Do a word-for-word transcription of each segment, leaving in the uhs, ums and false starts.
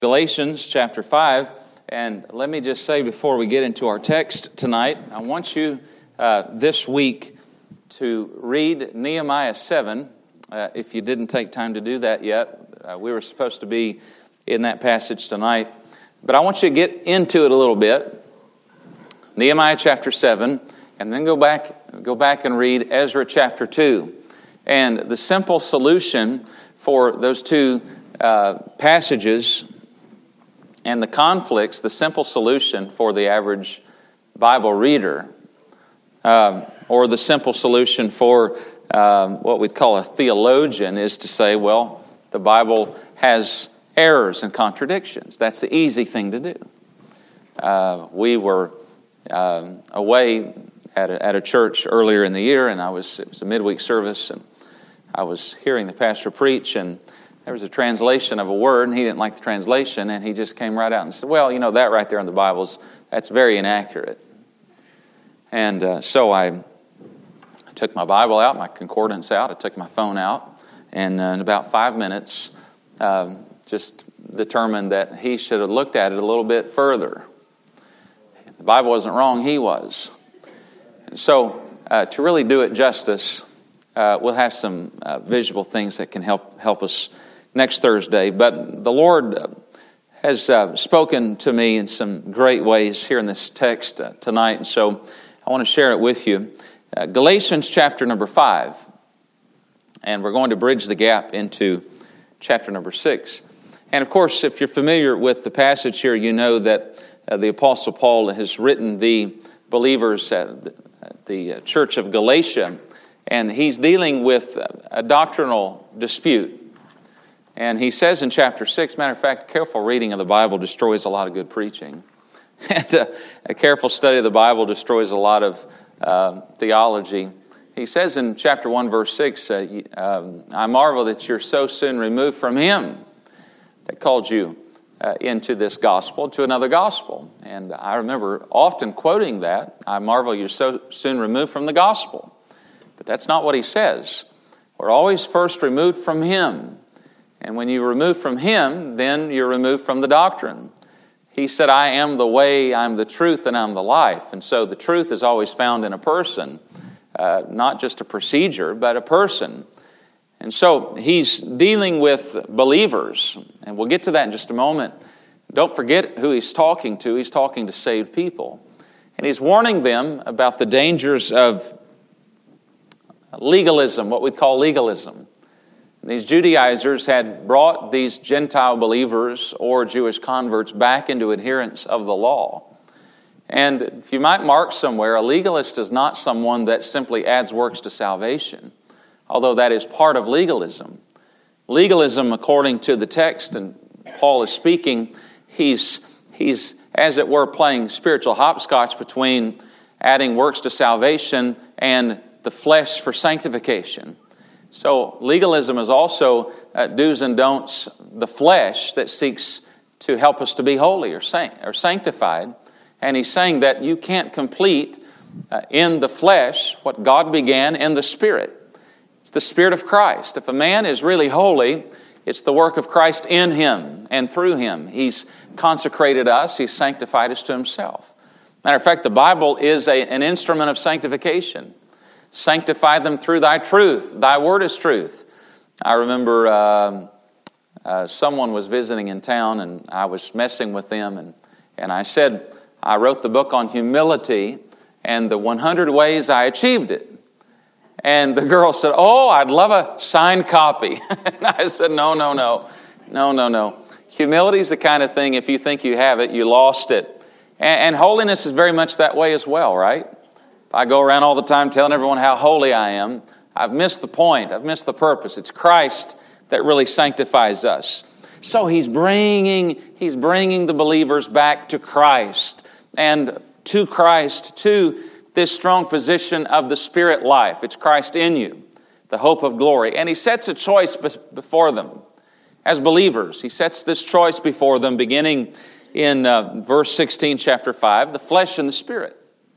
Galatians chapter five, and let me just say before we get into our text tonight, I want you uh, this week to read Nehemiah seven. Uh, if you didn't take time to do that yet, uh, we were supposed to be in that passage tonight, but I want you to get into it a little bit. Nehemiah chapter seven, and then go back, go back and read Ezra chapter two. And the simple solution for those two uh, passages and the conflicts, the simple solution for the average Bible reader, um, or the simple solution for um, what we'd call a theologian, is to say, well, the Bible has errors and contradictions. That's the easy thing to do. Uh, we were um, away at a, at a church earlier in the year, and I was it was a midweek service, and I was hearing the pastor preach, and there was a translation of a word, and he didn't like the translation, and he just came right out and said, well, you know, that right there in the Bible, that's very inaccurate. And uh, so I took my Bible out, my concordance out, I took my phone out, and uh, in about five minutes, uh, just determined that he should have looked at it a little bit further. The Bible wasn't wrong, he was. And so uh, to really do it justice, uh, we'll have some uh, visual things that can help help us next Thursday. But the Lord has uh, spoken to me in some great ways here in this text uh, tonight, and so I want to share it with you. Uh, Galatians chapter number five, and we're going to bridge the gap into chapter number six. And of course, if you're familiar with the passage here, you know that uh, the Apostle Paul has written the believers at the, at the church of Galatia, and he's dealing with a doctrinal dispute. And he says in chapter six, matter of fact, careful reading of the Bible destroys a lot of good preaching. And uh, a careful study of the Bible destroys a lot of uh, theology. He says in chapter one, verse six, uh, um, I marvel that you're so soon removed from him that called you uh, into this gospel, to another gospel. And I remember often quoting that, I marvel you're so soon removed from the gospel. But that's not what he says. We're always first removed from him. And when you remove from him, then you're removed from the doctrine. He said, I am the way, I'm the truth, and I'm the life. And so the truth is always found in a person, uh, not just a procedure, but a person. And so he's dealing with believers, and we'll get to that in just a moment. Don't forget who he's talking to. He's talking to saved people. And he's warning them about the dangers of legalism, what we call legalism. These Judaizers had brought these Gentile believers or Jewish converts back into adherence of the law. And if you might mark somewhere, a legalist is not someone that simply adds works to salvation, although that is part of legalism. Legalism, according to the text, and Paul is speaking, he's, he's as it were, playing spiritual hopscotch between adding works to salvation and the flesh for sanctification. So legalism is also uh, do's and don'ts, the flesh that seeks to help us to be holy or, saint, or sanctified. And he's saying that you can't complete uh, in the flesh what God began in the Spirit. It's the Spirit of Christ. If a man is really holy, it's the work of Christ in him and through him. He's consecrated us. He's sanctified us to himself. Matter of fact, the Bible is a, an instrument of sanctification. Sanctify them through thy truth. Thy word is truth. I remember uh, uh, someone was visiting in town, and I was messing with them, and, and I said, I wrote the book on humility and the one hundred ways I achieved it. And the girl said, oh, I'd love a signed copy. And I said, no, no, no, no, no, no. Humility is the kind of thing, if you think you have it, you lost it. And, and holiness is very much that way as well, right? I go around all the time telling everyone how holy I am. I've missed the point. I've missed the purpose. It's Christ that really sanctifies us. So he's bringing, he's bringing the believers back to Christ and to Christ, to this strong position of the Spirit life. It's Christ in you, the hope of glory. And he sets a choice before them as believers. He sets this choice before them beginning in uh, verse sixteen, chapter five, the flesh and the Spirit.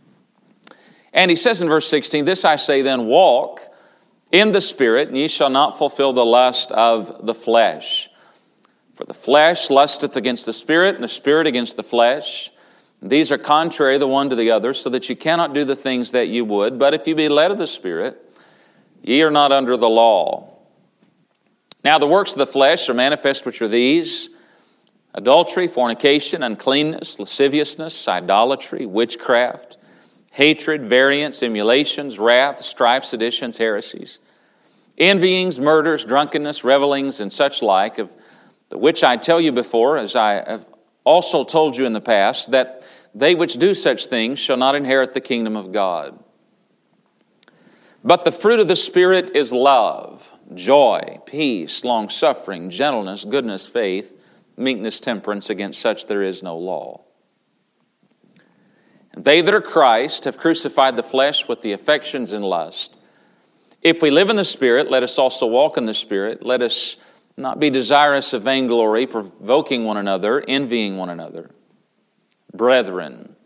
And he says in verse sixteen, this I say then, walk in the Spirit, and ye shall not fulfill the lust of the flesh. For the flesh lusteth against the Spirit, and the Spirit against the flesh. These are contrary the one to the other, so that you cannot do the things that you would. But if you be led of the Spirit, ye are not under the law. Now the works of the flesh are manifest, which are these: adultery, fornication, uncleanness, lasciviousness, idolatry, witchcraft, hatred, variance, emulations, wrath, strife, seditions, heresies, envyings, murders, drunkenness, revellings, and such like, of the which I tell you before, as I have also told you in the past, that they which do such things shall not inherit the kingdom of God. But the fruit of the Spirit is love, joy, peace, long-suffering, gentleness, goodness, faith, meekness, temperance. Against such there is no law. And they that are Christ have crucified the flesh with the affections and lust. If we live in the Spirit, let us also walk in the Spirit. Let us not be desirous of vainglory, provoking one another, envying one another. Brethren,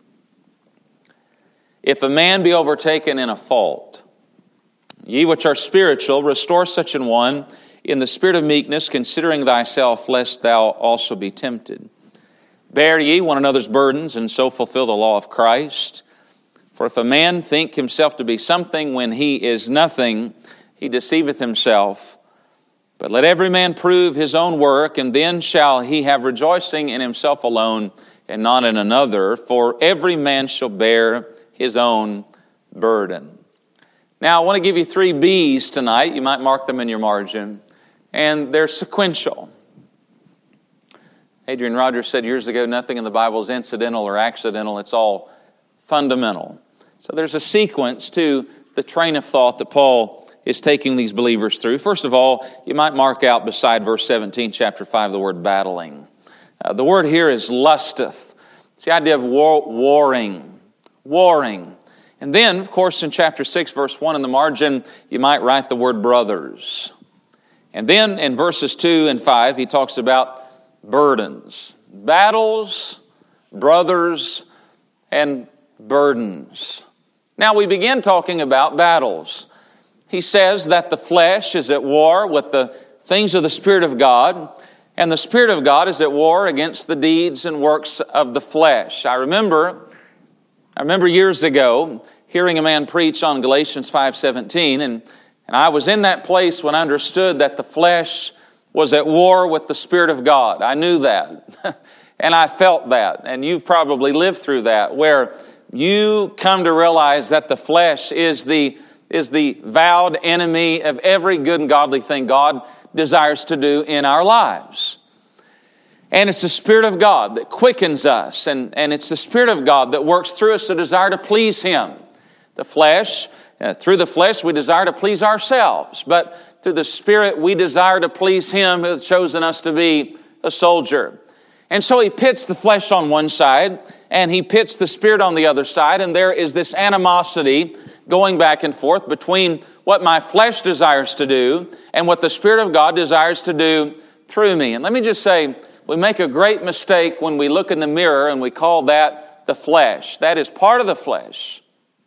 if a man be overtaken in a fault, ye which are spiritual, restore such an one in the spirit of meekness, considering thyself, lest thou also be tempted. Bear ye one another's burdens, and so fulfill the law of Christ. For if a man think himself to be something when he is nothing, he deceiveth himself. But let every man prove his own work, and then shall he have rejoicing in himself alone, and not in another. For every man shall bear his own burden. Now, I want to give you three B's tonight. You might mark them in your margin. And they're sequential. Adrian Rogers said years ago, nothing in the Bible is incidental or accidental. It's all fundamental. So there's a sequence to the train of thought that Paul is taking these believers through. First of all, you might mark out beside verse seventeen, chapter five, the word battling. Uh, the word here is lusteth. It's the idea of war, warring. Warring. And then, of course, in chapter six, verse one, in the margin, you might write the word brothers. And then in verses two and five, he talks about burdens. Battles, brothers, and burdens. Now we begin talking about battles. He says that the flesh is at war with the things of the Spirit of God, and the Spirit of God is at war against the deeds and works of the flesh. I remember, I remember years ago hearing a man preach on Galatians five seventeen, and, and I was in that place when I understood that the flesh was at war with the Spirit of God. I knew that, and I felt that, and you've probably lived through that, where you come to realize that the flesh is the is the vowed enemy of every good and godly thing God desires to do in our lives. And it's the Spirit of God that quickens us, and, and it's the Spirit of God that works through us a desire to please Him. The flesh, uh, through the flesh we desire to please ourselves, but through the Spirit we desire to please Him who has chosen us to be a soldier. And so He pits the flesh on one side, and He pits the Spirit on the other side, and there is this animosity going back and forth between what my flesh desires to do and what the Spirit of God desires to do through me. And let me just say, we make a great mistake when we look in the mirror and we call that the flesh. That is part of the flesh.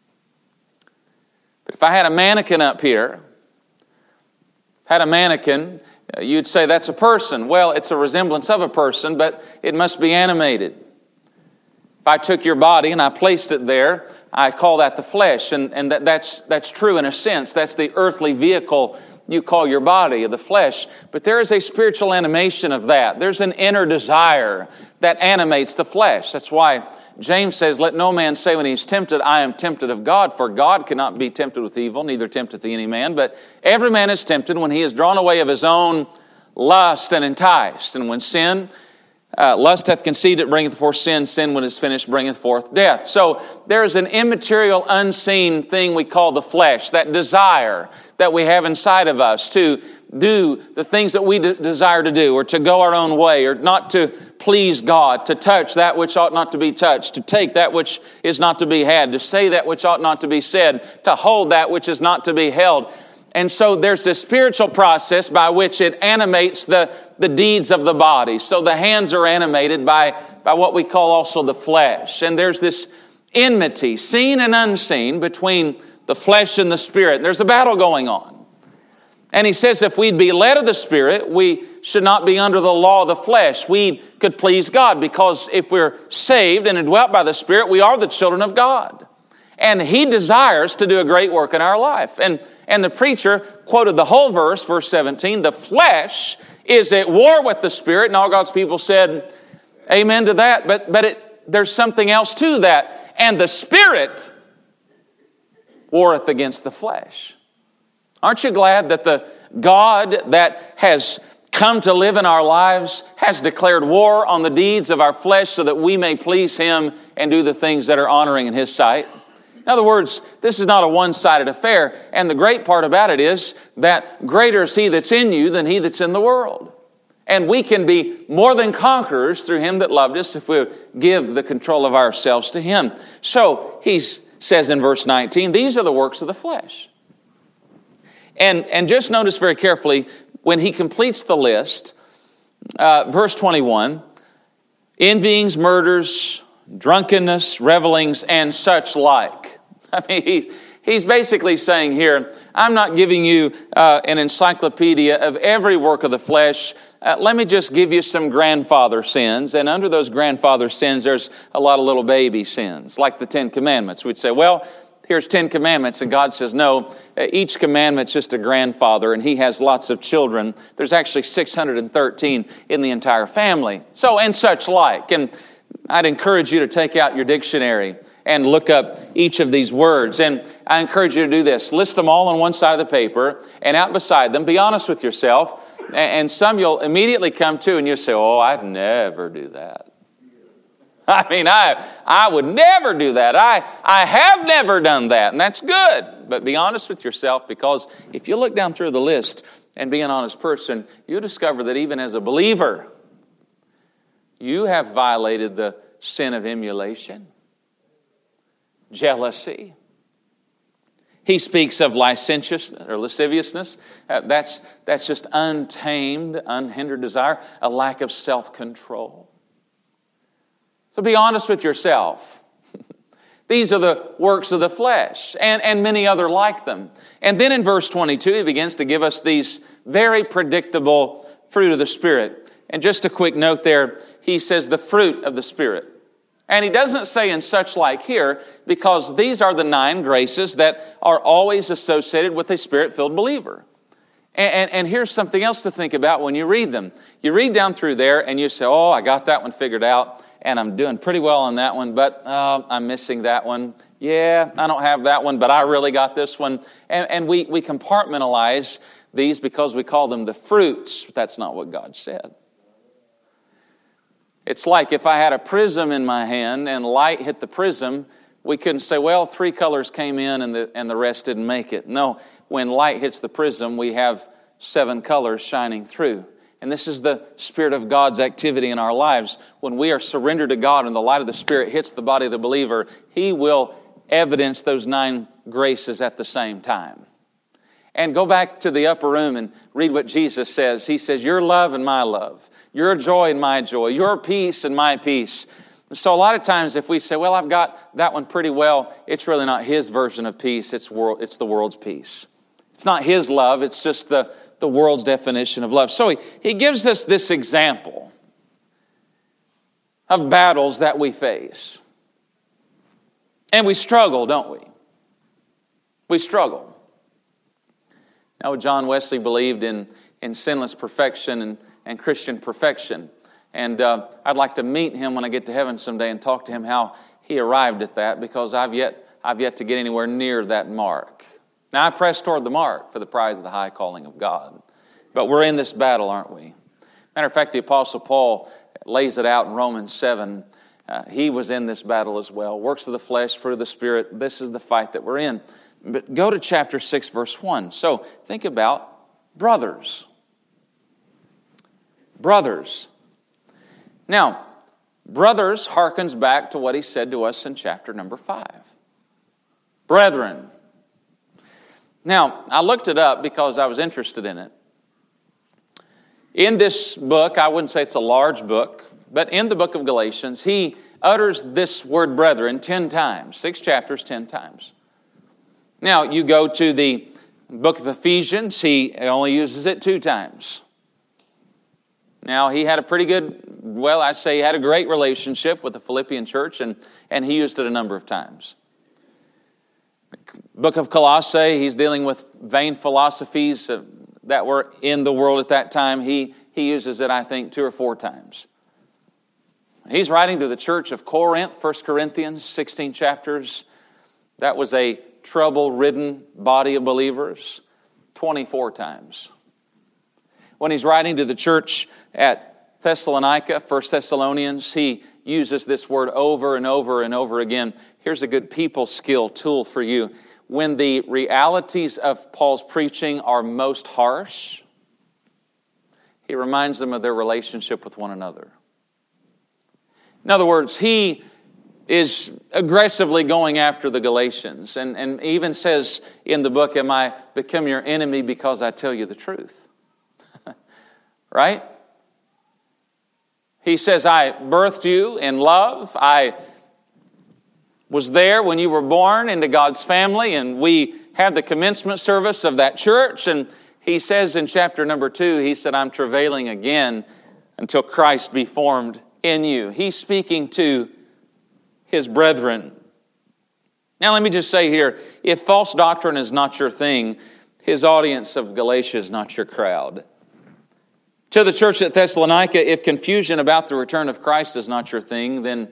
But if I had a mannequin up here, had a mannequin, you'd say that's a person. Well, it's a resemblance of a person, but it must be animated. If I took your body and I placed it there, I call that the flesh, and, and that, that's, that's true in a sense. That's the earthly vehicle you call your body, of the flesh. But there is a spiritual animation of that. There's an inner desire that animates the flesh. That's why James says, let no man say when he's tempted, I am tempted of God, for God cannot be tempted with evil, neither tempteth he any man. But every man is tempted when he is drawn away of his own lust and enticed. And when sin Uh, lust hath conceived, it bringeth forth sin. Sin, when it is finished, bringeth forth death. So there is an immaterial, unseen thing we call the flesh, that desire that we have inside of us to do the things that we de- desire to do, or to go our own way, or not to please God, to touch that which ought not to be touched, to take that which is not to be had, to say that which ought not to be said, to hold that which is not to be held. And so there's this spiritual process by which it animates the, the deeds of the body. So the hands are animated by, by what we call also the flesh. And there's this enmity, seen and unseen, between the flesh and the spirit. And there's a battle going on. And he says if we'd be led of the Spirit, we should not be under the law of the flesh. We could please God, because if we're saved and indwelt by the Spirit, we are the children of God. And He desires to do a great work in our life. And, and the preacher quoted the whole verse, verse seventeen, the flesh is at war with the Spirit. And all God's people said, amen to that. But, but it, there's something else to that. And the Spirit warreth against the flesh. Aren't you glad that the God that has come to live in our lives has declared war on the deeds of our flesh so that we may please Him and do the things that are honoring in His sight? In other words, this is not a one-sided affair. And the great part about it is that greater is He that's in you than he that's in the world. And we can be more than conquerors through Him that loved us if we give the control of ourselves to Him. So He says in verse nineteen, these are the works of the flesh. And, and just notice very carefully, when he completes the list, uh, verse twenty-one, envyings, murders, drunkenness, revelings, and such like. I mean, he, he's basically saying here, I'm not giving you uh, an encyclopedia of every work of the flesh. Uh, let me just give you some grandfather sins. And under those grandfather sins, there's a lot of little baby sins, like the Ten Commandments. We'd say, well, here's Ten Commandments, and God says, no, each commandment's just a grandfather, and He has lots of children. There's actually six hundred thirteen in the entire family. So, and such like. And I'd encourage you to take out your dictionary and look up each of these words. And I encourage you to do this. List them all on one side of the paper, and out beside them, be honest with yourself. And some you'll immediately come to, and you'll say, oh, I'd never do that. I mean, I I would never do that. I, I have never done that, and that's good. But be honest with yourself, because if you look down through the list and be an honest person, you'll discover that even as a believer, you have violated the sin of emulation, jealousy. He speaks of licentiousness or lasciviousness. Uh, that's, that's just untamed, unhindered desire, a lack of self-control. So be honest with yourself. These are the works of the flesh, and, and many other like them. And then in verse twenty-two, he begins to give us these very predictable fruit of the Spirit. And just a quick note there, he says the fruit of the Spirit. And he doesn't say in such like here, because these are the nine graces that are always associated with a Spirit-filled believer. And, and, and here's something else to think about when you read them. You read down through there and you say, oh, I got that one figured out, and I'm doing pretty well on that one, but uh, I'm missing that one. Yeah, I don't have that one, but I really got this one. And, and we, we compartmentalize these because we call them the fruits. That's not what God said. It's like if I had a prism in my hand and light hit the prism, we couldn't say, well, three colors came in and the, and the rest didn't make it. No, when light hits the prism, we have seven colors shining through. And this is the Spirit of God's activity in our lives. When we are surrendered to God and the light of the Spirit hits the body of the believer, He will evidence those nine graces at the same time. And go back to the upper room and read what Jesus says. He says, your love and my love, your joy and my joy, your peace and my peace. So a lot of times if we say, well, I've got that one pretty well, it's really not His version of peace. It's world, it's the world's peace. It's not His love. It's just the, the world's definition of love. So he, he gives us this example of battles that we face. And we struggle, don't we? We struggle. Now, John Wesley believed in, in sinless perfection and, and Christian perfection. And uh, I'd like to meet him when I get to heaven someday and talk to him how he arrived at that, because I've yet, I've yet to get anywhere near that mark. Now, I press toward the mark for the prize of the high calling of God. But we're in this battle, aren't we? Matter of fact, the Apostle Paul lays it out in Romans seven. Uh, he was in this battle as well. Works of the flesh, fruit of the Spirit. This is the fight that we're in. But go to chapter six, verse one. So think about brothers. Brothers. Now, brothers harkens back to what he said to us in chapter number five. Brethren. Now, I looked it up because I was interested in it. In this book, I wouldn't say it's a large book, but in the book of Galatians, he utters this word brethren ten times. Six chapters, ten times. Now, you go to the Book of Ephesians, he only uses it two times. Now, he had a pretty good, well, I say he had a great relationship with the Philippian church, and, and he used it a number of times. Book of Colossae, he's dealing with vain philosophies that were in the world at that time. He, he uses it, I think, two or four times. He's writing to the church of Corinth, First Corinthians, sixteen chapters. That was a trouble-ridden body of believers, twenty-four times. When he's writing to the church at Thessalonica, First Thessalonians, he uses this word over and over and over again. Here's a good people skill tool for you. When the realities of Paul's preaching are most harsh, he reminds them of their relationship with one another. In other words, he is aggressively going after the Galatians, and, and even says in the book, am I become your enemy because I tell you the truth? Right? He says, I birthed you in love. I was there when you were born into God's family, and we had the commencement service of that church. And he says in chapter number two, he said, I'm travailing again until Christ be formed in you. He's speaking to his brethren. Now let me just say here, if false doctrine is not your thing, his audience of Galatia is not your crowd. To the church at Thessalonica, if confusion about the return of Christ is not your thing, then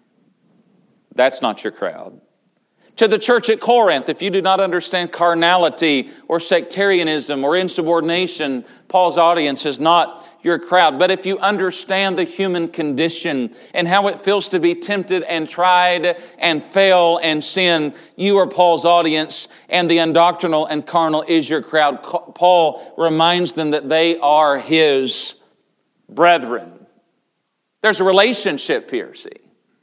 that's not your crowd. To the church at Corinth, if you do not understand carnality or sectarianism or insubordination, Paul's audience is not your crowd. But if you understand the human condition and how it feels to be tempted and tried and fail and sin, you are Paul's audience, and the undoctrinal and carnal is your crowd. Paul reminds them that they are his brethren. There's a relationship here, see.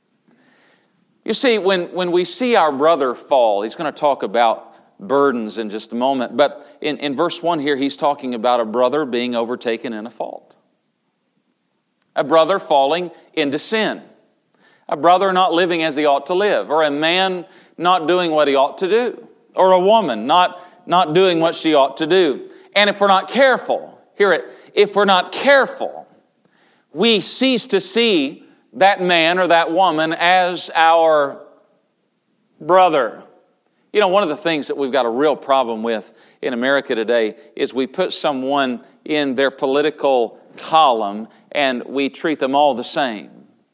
You see, when, when we see our brother fall, he's going to talk about burdens in just a moment. But in, in verse one here, he's talking about a brother being overtaken in a fault. A brother falling into sin. A brother not living as he ought to live. Or a man not doing what he ought to do. Or a woman not, not doing what she ought to do. And if we're not careful, hear it, if we're not careful, we cease to see that man or that woman as our brother. You know, one of the things that we've got a real problem with in America today is we put someone in their political column and we treat them all the same.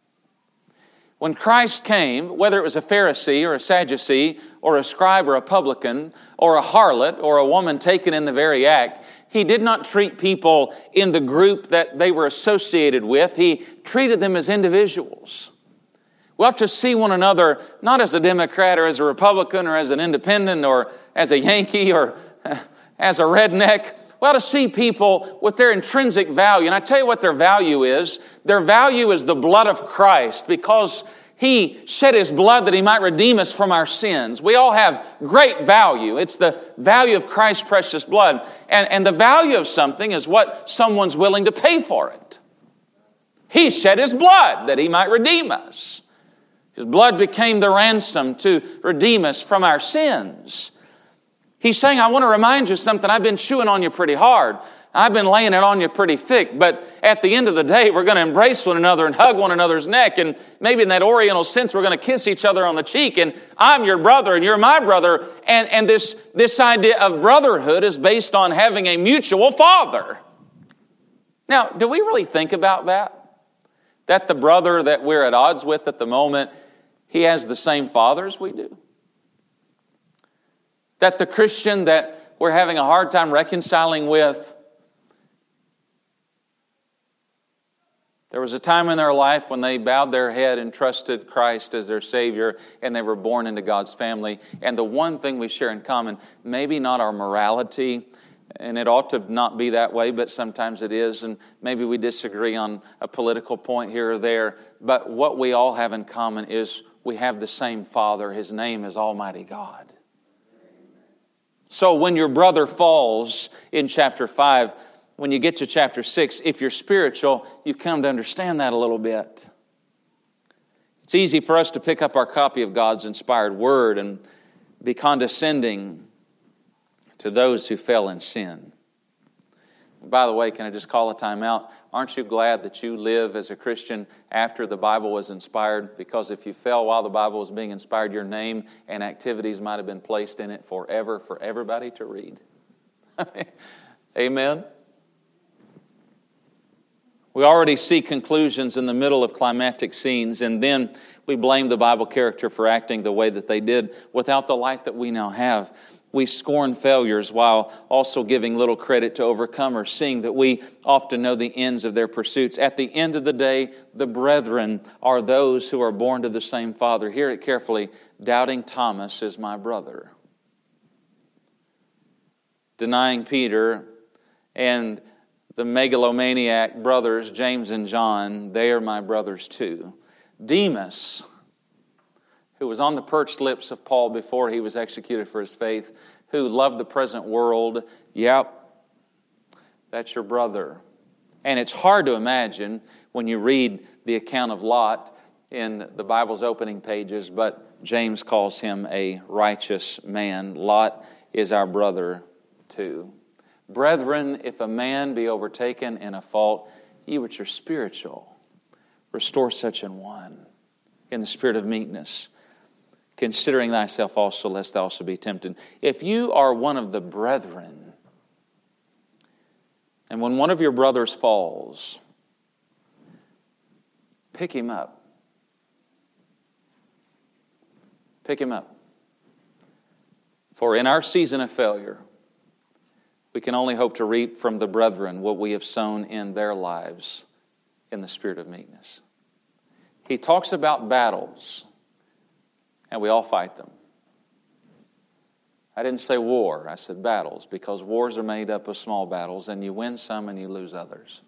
When Christ came, whether it was a Pharisee or a Sadducee or a scribe or a publican or a harlot or a woman taken in the very act, He did not treat people in the group that they were associated with. He treated them as individuals. We ought to see one another not as a Democrat or as a Republican or as an independent or as a Yankee or as a redneck. We ought to see people with their intrinsic value. And I tell you what their value is. Their value is the blood of Christ, because He shed His blood that He might redeem us from our sins. We all have great value. It's the value of Christ's precious blood. And, and the value of something is what someone's willing to pay for it. He shed His blood that He might redeem us. His blood became the ransom to redeem us from our sins. He's saying, I want to remind you something. I've been chewing on you pretty hard. I've been laying it on you pretty thick. But at the end of the day, we're going to embrace one another and hug one another's neck. And maybe in that oriental sense, we're going to kiss each other on the cheek. And I'm your brother and you're my brother. And, and this, this idea of brotherhood is based on having a mutual father. Now, do we really think about that? That the brother that we're at odds with at the moment, he has the same father as we do? That the Christian that we're having a hard time reconciling with, there was a time in their life when they bowed their head and trusted Christ as their Savior, and they were born into God's family. And the one thing we share in common, maybe not our morality, and it ought to not be that way, but sometimes it is, and maybe we disagree on a political point here or there, but what we all have in common is we have the same Father. His name is Almighty God. So when your brother falls in chapter five, when you get to chapter six, if you're spiritual, you come to understand that a little bit. It's easy for us to pick up our copy of God's inspired word and be condescending to those who fell in sin. By the way, can I just call a time out? Aren't you glad that you live as a Christian after the Bible was inspired? Because if you fell while the Bible was being inspired, your name and activities might have been placed in it forever for everybody to read. Amen? We already see conclusions in the middle of climactic scenes, and then we blame the Bible character for acting the way that they did without the light that we now have. We scorn failures while also giving little credit to overcomers, seeing that we often know the ends of their pursuits. At the end of the day, the brethren are those who are born to the same Father. Hear it carefully. Doubting Thomas is my brother. Denying Peter and the megalomaniac brothers, James and John, they are my brothers too. Demas, who was on the perched lips of Paul before he was executed for his faith, who loved the present world, yep, that's your brother. And it's hard to imagine when you read the account of Lot in the Bible's opening pages, but James calls him a righteous man. Lot is our brother too. Brethren, if a man be overtaken in a fault, ye which are spiritual, restore such an one in the spirit of meekness, considering thyself also, lest thou also be tempted. If you are one of the brethren, and when one of your brothers falls, pick him up. Pick him up. For in our season of failure, we can only hope to reap from the brethren what we have sown in their lives in the spirit of meekness. He talks about battles, and we all fight them. I didn't say war, I said battles, because wars are made up of small battles, and you win some and you lose others.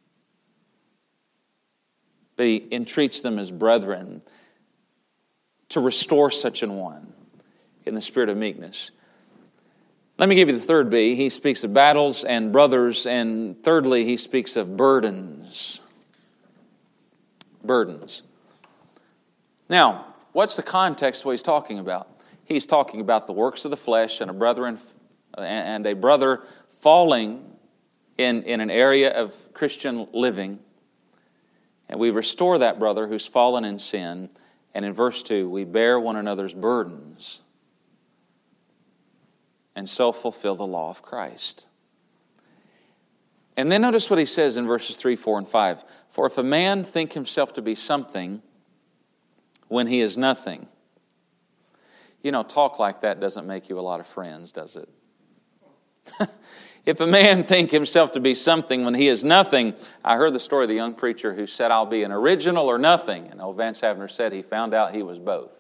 But he entreats them as brethren to restore such an one in the spirit of meekness. Let me give you the third B. He speaks of battles and brothers, and thirdly, he speaks of burdens. Burdens. Now, what's the context of what he's talking about? He's talking about the works of the flesh and a brethren and a brother falling in, in an area of Christian living. And we restore that brother who's fallen in sin. And in verse two, we bear one another's burdens and so fulfill the law of Christ. And then notice what he says in verses three, four, and five. For if a man think himself to be something when he is nothing. You know, talk like that doesn't make you a lot of friends, does it? If a man think himself to be something when he is nothing. I heard the story of the young preacher who said, I'll be an original or nothing. And old Vance Havner said he found out he was both.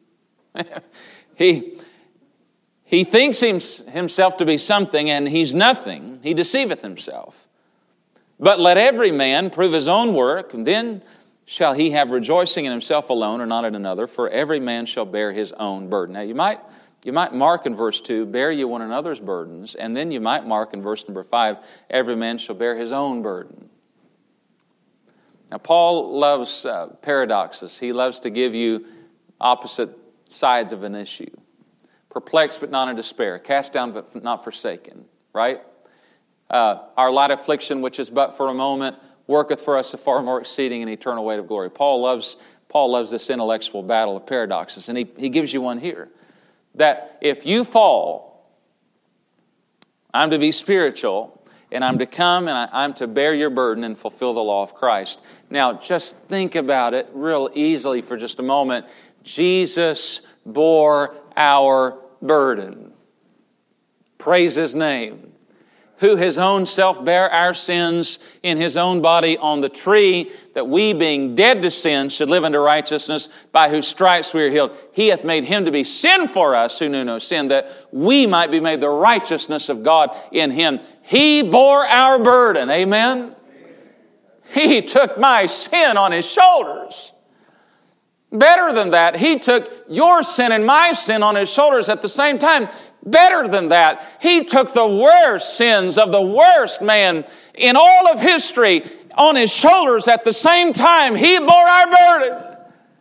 he... He thinks himself to be something, and he's nothing. He deceiveth himself. But let every man prove his own work, and then shall he have rejoicing in himself alone, or not in another, for every man shall bear his own burden. Now, you might, you might mark in verse two, bear ye one another's burdens, and then you might mark in verse number five, every man shall bear his own burden. Now, Paul loves uh, paradoxes. He loves to give you opposite sides of an issue. Perplexed but not in despair. Cast down but not forsaken. Right? Uh, our light affliction, which is but for a moment, worketh for us a far more exceeding and eternal weight of glory. Paul loves, Paul loves this intellectual battle of paradoxes. And he, he gives you one here. That if you fall, I'm to be spiritual, and I'm to come and I, I'm to bear your burden and fulfill the law of Christ. Now, just think about it real easily for just a moment. Jesus bore our burden. Praise His name. Who His own self bare our sins in His own body on the tree, that we being dead to sin should live unto righteousness, by whose stripes we are healed. He hath made Him to be sin for us who knew no sin, that we might be made the righteousness of God in Him. He bore our burden. Amen? He took my sin on His shoulders. Better than that, He took your sin and my sin on His shoulders at the same time. Better than that, He took the worst sins of the worst man in all of history on His shoulders at the same time. He bore our burden.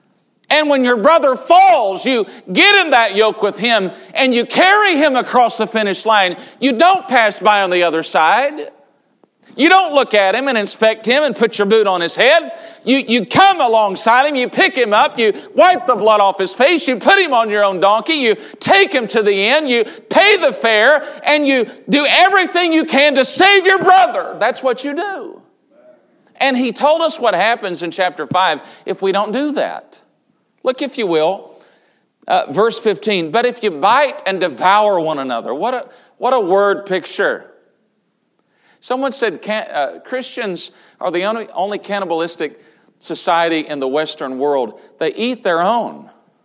And when your brother falls, you get in that yoke with him and you carry him across the finish line. You don't pass by on the other side. You don't look at him and inspect him and put your boot on his head. You, you come alongside him, you pick him up, you wipe the blood off his face, you put him on your own donkey, you take him to the inn, you pay the fare, and you do everything you can to save your brother. That's what you do. And he told us what happens in chapter five if we don't do that. Look, if you will, uh, verse fifteen. But if you bite and devour one another, what a, what a word picture. Someone said can, uh, Christians are the only, only cannibalistic society in the Western world. They eat their own.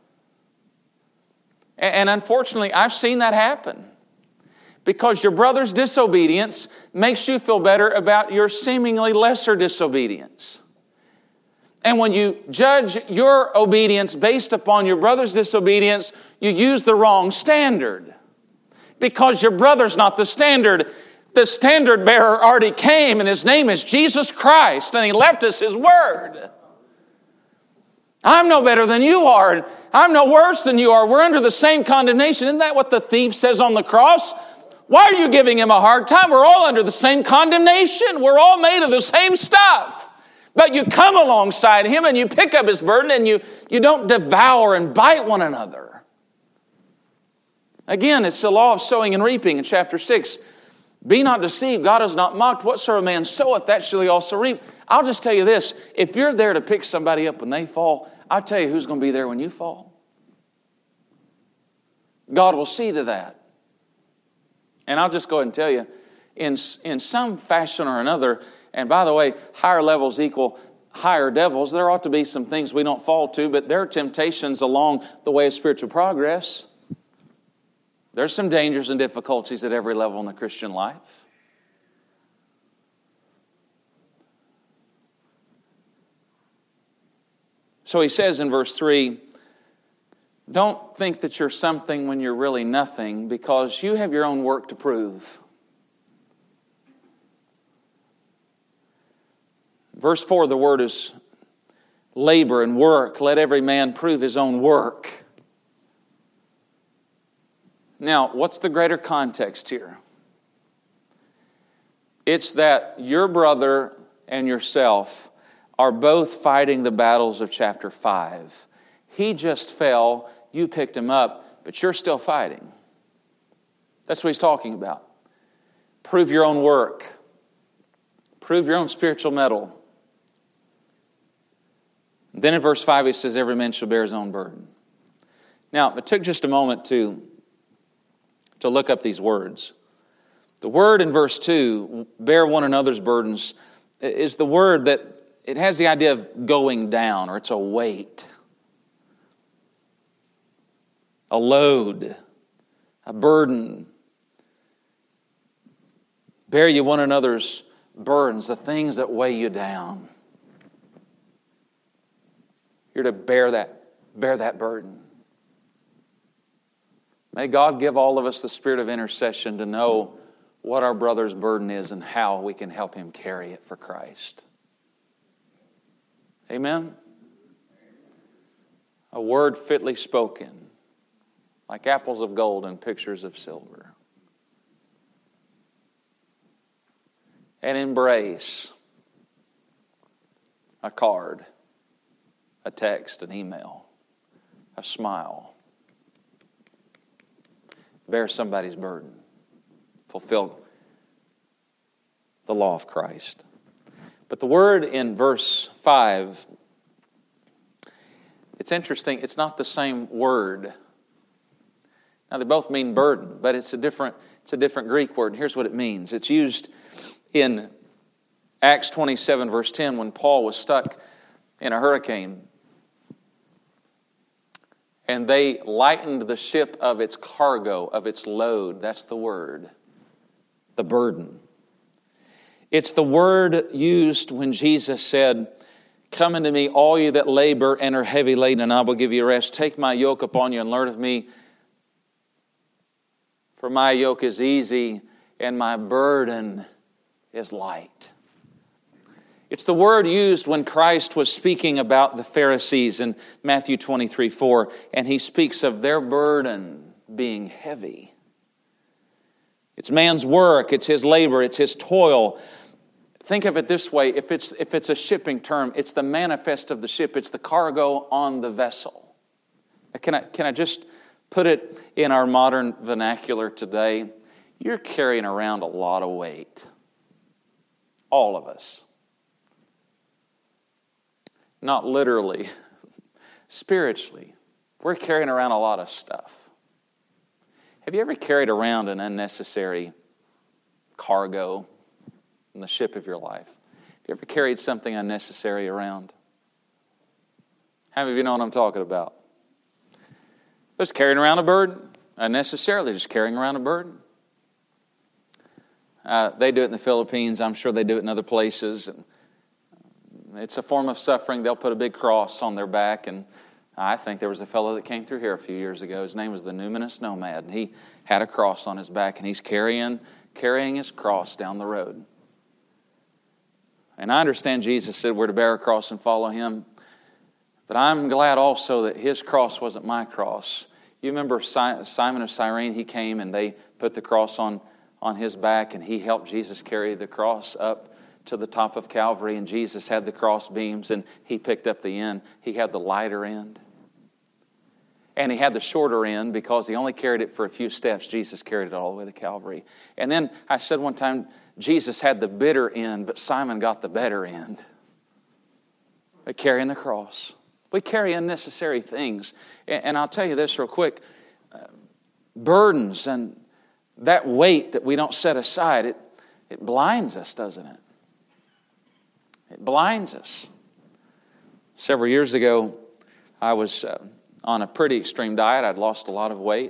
And, and unfortunately, I've seen that happen. Because your brother's disobedience makes you feel better about your seemingly lesser disobedience. And when you judge your obedience based upon your brother's disobedience, you use the wrong standard. Because your brother's not the standard. The standard bearer already came, and his name is Jesus Christ, and he left us his word. I'm no better than you are, and I'm no worse than you are. We're under the same condemnation. Isn't that what the thief says on the cross? Why are you giving him a hard time? We're all under the same condemnation. We're all made of the same stuff. But you come alongside him and you pick up his burden and you, you don't devour and bite one another. Again, it's the law of sowing and reaping in chapter six. Be not deceived, God is not mocked. Whatsoever man soweth, that shall he also reap. I'll just tell you this. If you're there to pick somebody up when they fall, I'll tell you who's going to be there when you fall. God will see to that. And I'll just go ahead and tell you, in, in some fashion or another, and by the way, higher levels equal higher devils, there ought to be some things we don't fall to, but there are temptations along the way of spiritual progress. There's some dangers and difficulties at every level in the Christian life. So he says in verse three, don't think that you're something when you're really nothing, because you have your own work to prove. Verse four, the word is labor and work. Let every man prove his own work. Now, what's the greater context here? It's that your brother and yourself are both fighting the battles of chapter five. He just fell, you picked him up, but you're still fighting. That's what he's talking about. Prove your own work. Prove your own spiritual mettle. Then in verse five he says, every man shall bear his own burden. Now, it took just a moment to to look up these words. The word in verse two, bear one another's burdens, is the word that it has the idea of going down, or it's a weight, a load, a burden. Bear you one another's burdens, the things that weigh you down. You're to bear that, bear that burden. May God give all of us the spirit of intercession to know what our brother's burden is and how we can help him carry it for Christ. Amen? A word fitly spoken, like apples of gold and pictures of silver. An embrace, a card, a text, an email, a smile. Bear somebody's burden. Fulfill the law of Christ. But the word in verse five, it's interesting. It's not the same word. Now, they both mean burden, but it's a different, it's a different Greek word. And here's what it means. It's used in Acts twenty-seven, verse ten, when Paul was stuck in a hurricane. And they lightened the ship of its cargo, of its load. That's the word. The burden. It's the word used when Jesus said, come unto me, all you that labor and are heavy laden, and I will give you rest. Take my yoke upon you and learn of me. For my yoke is easy and my burden is light. It's the word used when Christ was speaking about the Pharisees in Matthew twenty-three four, and He speaks of their burden being heavy. It's man's work, it's his labor, it's his toil. Think of it this way, if it's, if it's a shipping term, it's the manifest of the ship, it's the cargo on the vessel. Can I, can I just put it in our modern vernacular today? You're carrying around a lot of weight. All of us. Not literally, spiritually. We're carrying around a lot of stuff. Have you ever carried around an unnecessary cargo in the ship of your life? Have you ever carried something unnecessary around? How many of you know what I'm talking about? Just carrying around a burden, unnecessarily just carrying around a burden. Uh, they do it in the Philippines. I'm sure they do it in other places. And it's a form of suffering. They'll put a big cross on their back. And I think there was a fellow that came through here a few years ago. His name was the Numinous Nomad. And he had a cross on his back. And he's carrying, carrying his cross down the road. And I understand Jesus said we're to bear a cross and follow Him. But I'm glad also that His cross wasn't my cross. You remember Simon of Cyrene? He came and they put the cross on on his back, and he helped Jesus carry the cross up to the top of Calvary, and Jesus had the cross beams, and he picked up the end. He had the lighter end. And he had the shorter end because he only carried it for a few steps. Jesus carried it all the way to Calvary. And then I said one time, Jesus had the bitter end, but Simon got the better end. By carrying the cross. We carry unnecessary things. And I'll tell you this real quick. Burdens and that weight that we don't set aside, it, it blinds us, doesn't it? It blinds us. Several years ago, I was uh, on a pretty extreme diet. I'd lost a lot of weight.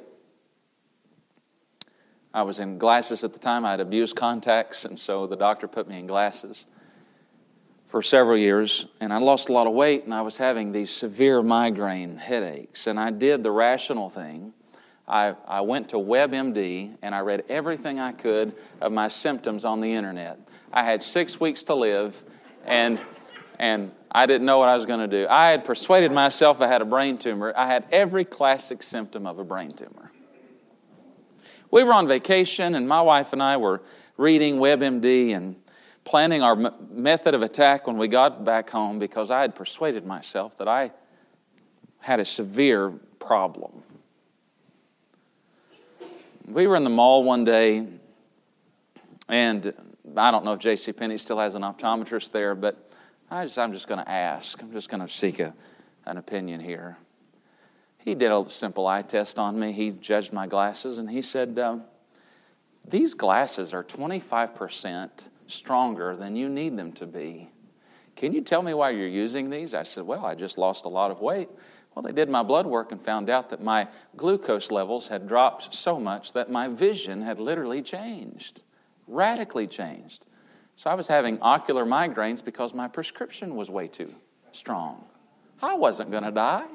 I was in glasses at the time. I had abused contacts, and so the doctor put me in glasses for several years. And I lost a lot of weight, and I was having these severe migraine headaches. And I did the rational thing. I, I went to WebMD and I read everything I could of my symptoms on the internet. I had six weeks to live, and and I didn't know what I was going to do. I had persuaded myself I had a brain tumor. I had every classic symptom of a brain tumor. We were on vacation, and my wife and I were reading WebMD and planning our m- method of attack when we got back home, because I had persuaded myself that I had a severe problem. We were in the mall one day, and I don't know if JCPenney still has an optometrist there, but I just, I'm just going to ask. I'm just going to seek a, an opinion here. He did a simple eye test on me. He judged my glasses, and he said, um, these glasses are twenty-five percent stronger than you need them to be. Can you tell me why you're using these? I said, well, I just lost a lot of weight. Well, they did my blood work and found out that my glucose levels had dropped so much that my vision had literally changed, radically changed. So I was having ocular migraines because my prescription was way too strong. I wasn't going to die.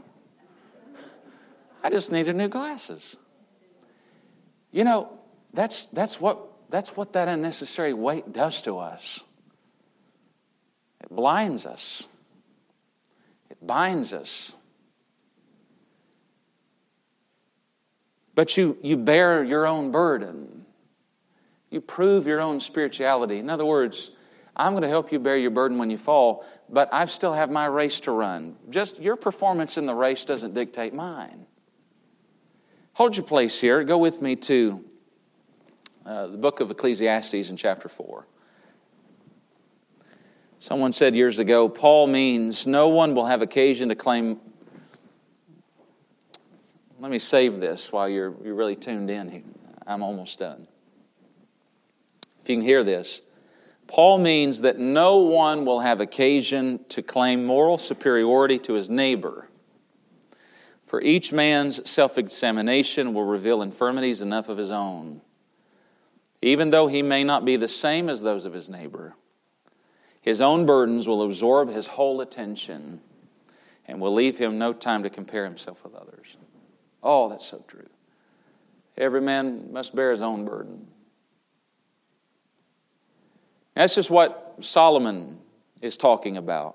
I just needed new glasses. You know, that's that's what that's what that unnecessary weight does to us. It blinds us. It binds us. But you, you bear your own burden. You prove your own spirituality. In other words, I'm going to help you bear your burden when you fall, but I still have my race to run. Just your performance in the race doesn't dictate mine. Hold your place here. Go with me to uh, the book of Ecclesiastes in chapter four. Someone said years ago, Paul means no one will have occasion to claim. Let me save this while you're, you're really tuned in. I'm almost done. If you can hear this. Paul means that no one will have occasion to claim moral superiority to his neighbor. For each man's self-examination will reveal infirmities enough of his own, even though he may not be the same as those of his neighbor. His own burdens will absorb his whole attention and will leave him no time to compare himself with others. Oh, that's so true. Every man must bear his own burden. That's just what Solomon is talking about.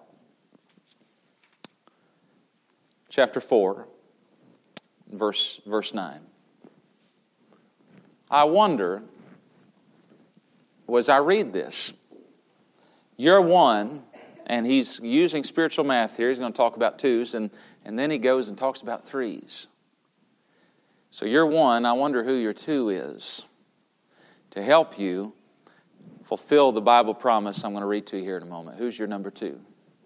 Chapter four, verse, verse nine. I wonder, as I read this, you're one, and he's using spiritual math here. He's going to talk about twos, and, and then he goes and talks about threes. So you're one, I wonder who your two is to help you fulfill the Bible promise I'm going to read to you here in a moment. Who's your number two?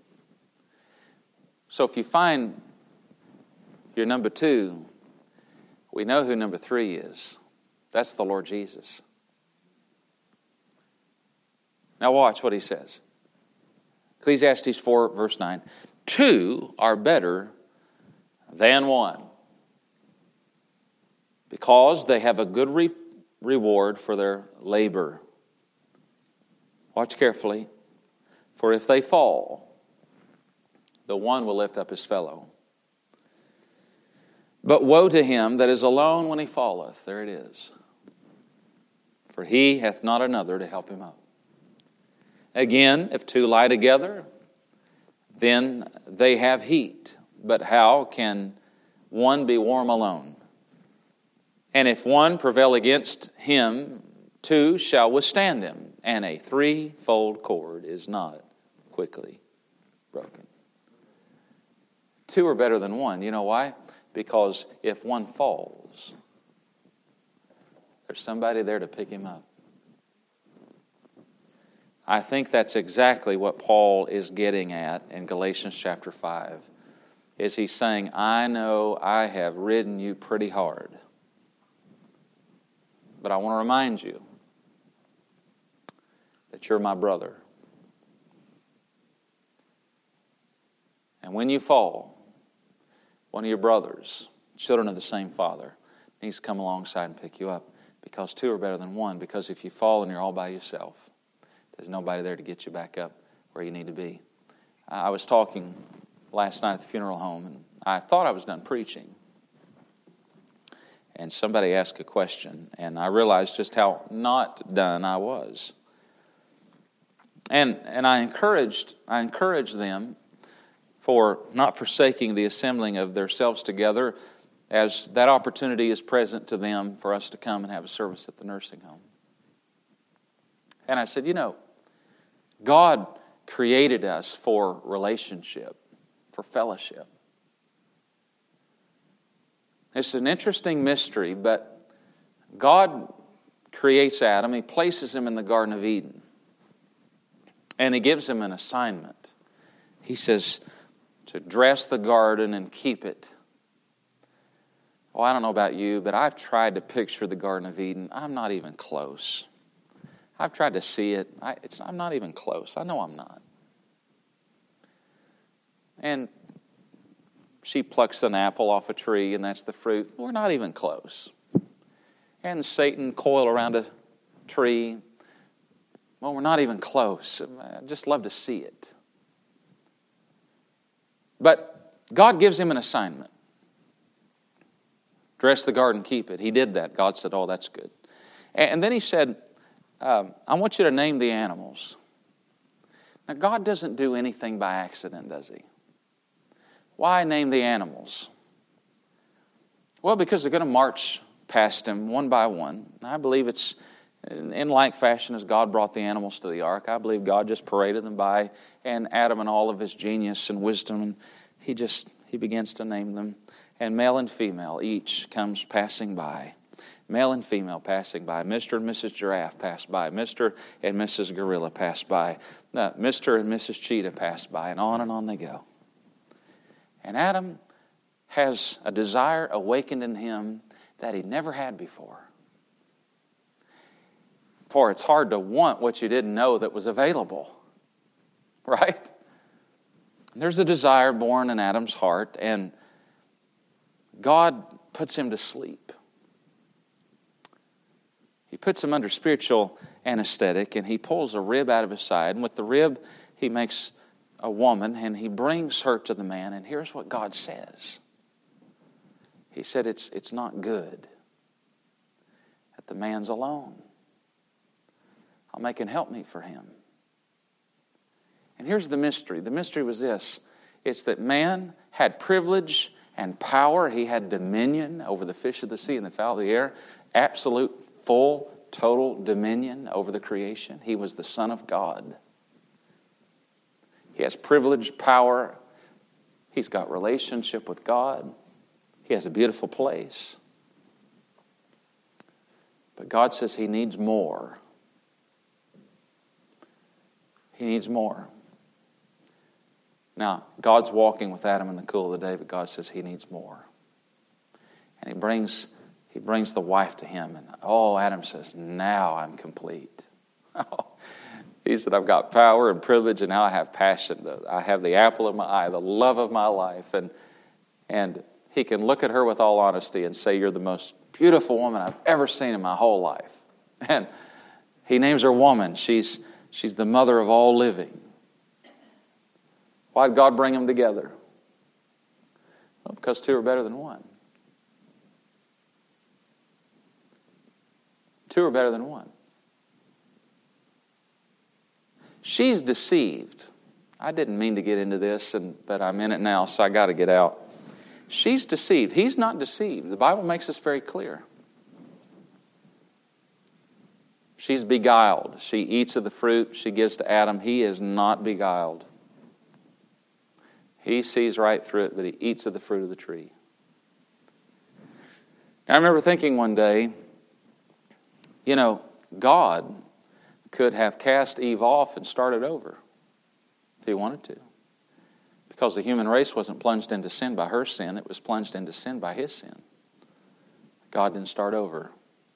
So if you find your number two, we know who number three is. That's the Lord Jesus. Now watch what he says. Ecclesiastes four, verse nine. Two are better than one, because they have a good re- reward for their labor. Watch carefully. For if they fall, the one will lift up his fellow. But woe to him that is alone when he falleth. There it is. For he hath not another to help him up. Again, if two lie together, then they have heat. But how can one be warm alone? And if one prevail against him, two shall withstand him. And a threefold cord is not quickly broken. Two are better than one. You know why? Because if one falls, there's somebody there to pick him up. I think that's exactly what Paul is getting at in Galatians chapter five. Is he's saying, I know I have ridden you pretty hard. But I want to remind you that you're my brother. And when you fall, one of your brothers, children of the same father, needs to come alongside and pick you up. Because two are better than one. Because if you fall and you're all by yourself, there's nobody there to get you back up where you need to be. I was talking last night at the funeral home, and I thought I was done preaching. And somebody asked a question, and I realized just how not done I was. And and I encouraged I encouraged them for not forsaking the assembling of themselves together, as that opportunity is present to them for us to come and have a service at the nursing home. And I said, you know, God created us for relationship, for fellowship. It's an interesting mystery, but God creates Adam. He places him in the Garden of Eden. And He gives him an assignment. He says to dress the garden and keep it. Well, I don't know about you, but I've tried to picture the Garden of Eden. I'm not even close. I've tried to see it. I, it's, I'm not even close. I know I'm not. And she plucks an apple off a tree, and that's the fruit. We're not even close. And Satan coiled around a tree. Well, we're not even close. I just love to see it. But God gives him an assignment. Dress the garden, keep it. He did that. God said, oh, that's good. And then He said, um, I want you to name the animals. Now, God doesn't do anything by accident, does He? Why name the animals? Well, because they're going to march past Him one by one. I believe it's in like fashion as God brought the animals to the ark. I believe God just paraded them by, and Adam and all of his genius and wisdom, he just he begins to name them. And male and female each comes passing by. Male and female passing by. Mister and Missus Giraffe passed by. Mister and Missus Gorilla passed by. Uh, Mister and Missus Cheetah passed by. And on and on they go. And Adam has a desire awakened in him that he never had before. For it's hard to want what you didn't know that was available. Right? And there's a desire born in Adam's heart, and God puts him to sleep. He puts him under spiritual anesthetic, and He pulls a rib out of his side. And with the rib, He makes a woman, and He brings her to the man. And here's what God says. He said, it's, it's not good that the man's alone. I'll make an helpmeet for him. And here's the mystery. The mystery was this. It's that man had privilege and power. He had dominion over the fish of the sea and the fowl of the air. Absolute, full, total dominion over the creation. He was the Son of God. He has privilege, power. He's got relationship with God. He has a beautiful place. But God says he needs more. He needs more. Now, God's walking with Adam in the cool of the day, but God says he needs more. And he brings, he brings the wife to him. And oh, Adam says, now I'm complete. He said, I've got power and privilege, and now I have passion. I have the apple of my eye, the love of my life. And, and he can look at her with all honesty and say, you're the most beautiful woman I've ever seen in my whole life. And he names her woman. She's, she's the mother of all living. Why did God bring them together? Well, because two are better than one. Two are better than one. She's deceived. I didn't mean to get into this, and, but I'm in it now, so I got to get out. She's deceived. He's not deceived. The Bible makes this very clear. She's beguiled. She eats of the fruit she gives to Adam. He is not beguiled. He sees right through it, but he eats of the fruit of the tree. Now, I remember thinking one day, you know, God could have cast Eve off and started over if he wanted to. Because the human race wasn't plunged into sin by her sin, it was plunged into sin by his sin. God didn't start over.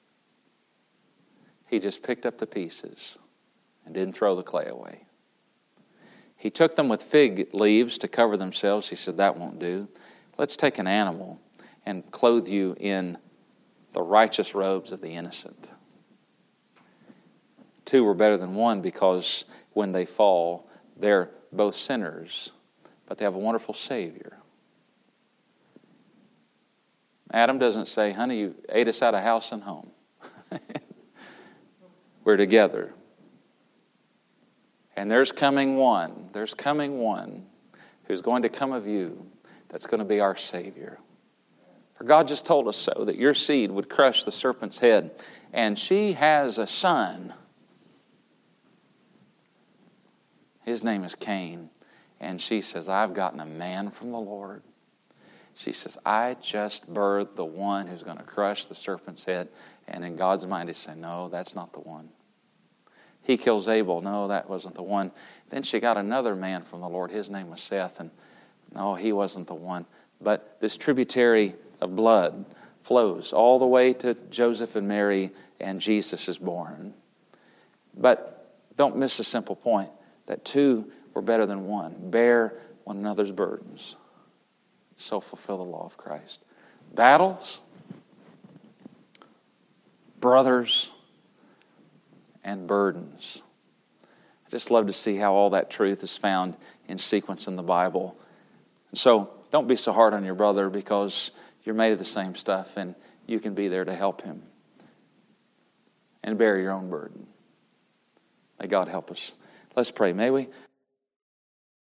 He just picked up the pieces and didn't throw the clay away. He took them with fig leaves to cover themselves. He said, that won't do. Let's take an animal and clothe you in the righteous robes of the innocent. Two were better than one because when they fall, they're both sinners, but they have a wonderful Savior. Adam doesn't say, honey, you ate us out of house and home. We're together. And there's coming one, there's coming one who's going to come of you that's going to be our Savior. For God just told us so, that your seed would crush the serpent's head. And she has a son. His name is Cain. And she says, I've gotten a man from the Lord. She says, I just birthed the one who's going to crush the serpent's head. And in God's mind, he said, no, that's not the one. He kills Abel. No, that wasn't the one. Then she got another man from the Lord. His name was Seth. And no, he wasn't the one. But this tributary of blood flows all the way to Joseph and Mary, and Jesus is born. But don't miss a simple point, that two were better than one. Bear one another's burdens. So fulfill the law of Christ. Battles, brothers, and burdens. I just love to see how all that truth is found in sequence in the Bible. And so don't be so hard on your brother, because you're made of the same stuff and you can be there to help him. And bear your own burden. May God help us. Let's pray, may we?